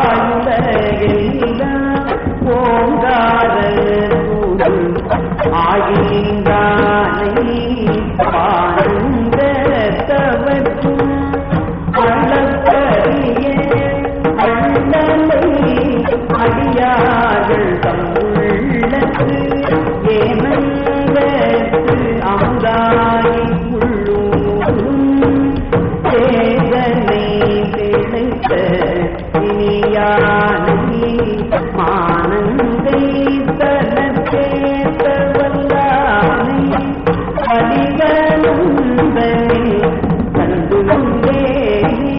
வாயுலகெல்லாம் ஓங்கார ஆகின்றானை பாருந்தவற்றும் அளப்பரிய அண்ணலை அடியார்கள் தம் உள்ளத்து ஏமன்